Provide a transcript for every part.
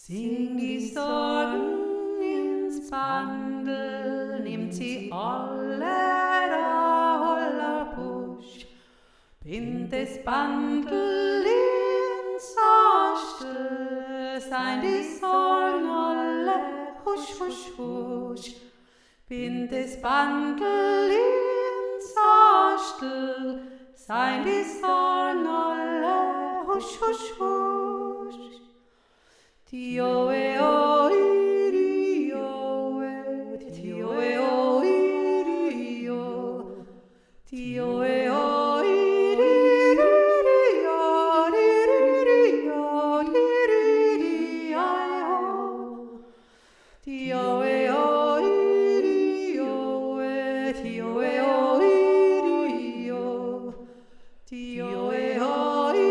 Sing die Sorgen ins Bandel, nimmt sie alle da holler Busch, bind das Bandel ins Astel, sein die Sorgen alle husch, husch, husch, bind das Bandel ins Astel, sein die Sorgen alle husch, husch, husch. Tioe oi rioe, tioe oi rio, tioe oi rio, rio, rio, tioe oi rioe, tioe oi rio, tioe oi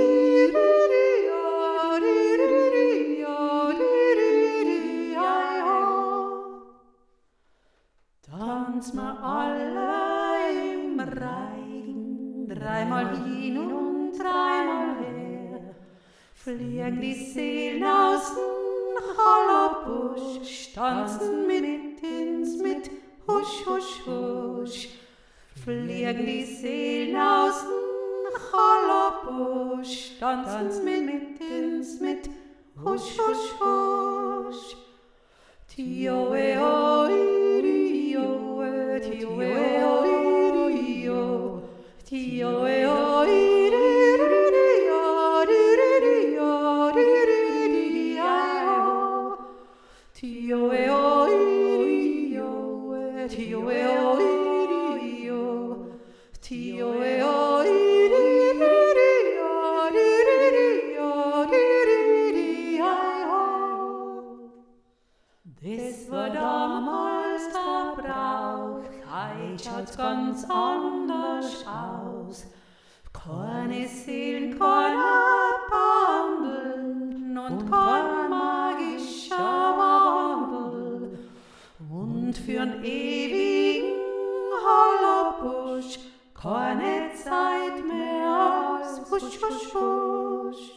tanz mal alle im Rhein, dreimal hin und dreimal her, fliegen die Seelen aus dem Hallerbusch, tanzen mit ins mit, husch, husch, husch, fliegen die Seelen aus dem Hallerbusch, tanzen mit ins mit, husch, husch, husch, tioe oi. Tioe oi rio, tioe oi rio, rio, rio, tioe oi rio, tioe oi rio, tioe oi rio. Das war damals der Brauch, heute schaut's ganz anders aus. Keine Seelen, keine Bandeln und kein magischer Wandel. Und für'n ewigen Hallerbusch keine Zeit mehr als husch, husch, husch.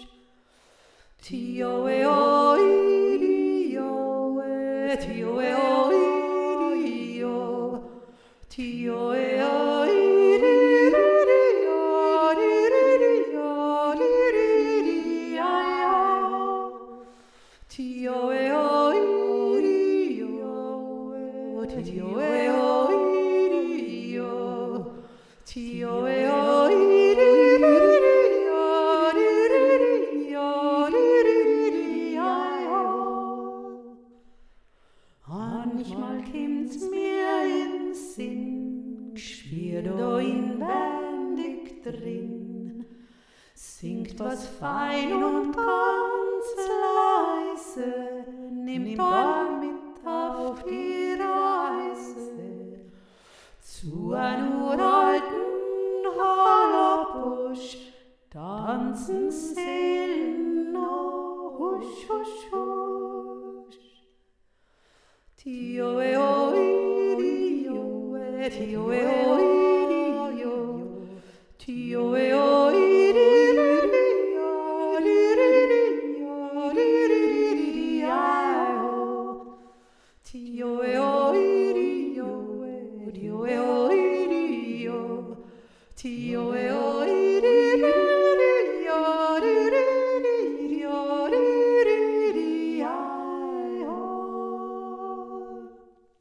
Tioe oi rioe, tioe oi rio, tioe oi rio, rio, tioe oi rio, tioe oi rio, tioe oi manchmal kommt's mir in Sinn, g'spür da inwendig drin, singt was fein und ganz leise, nimmt euch mit auf die Reise zu einem uralten Hallerbusch, tanzen Seelen noch husch, husch, husch. Tioe oi rioe, tioe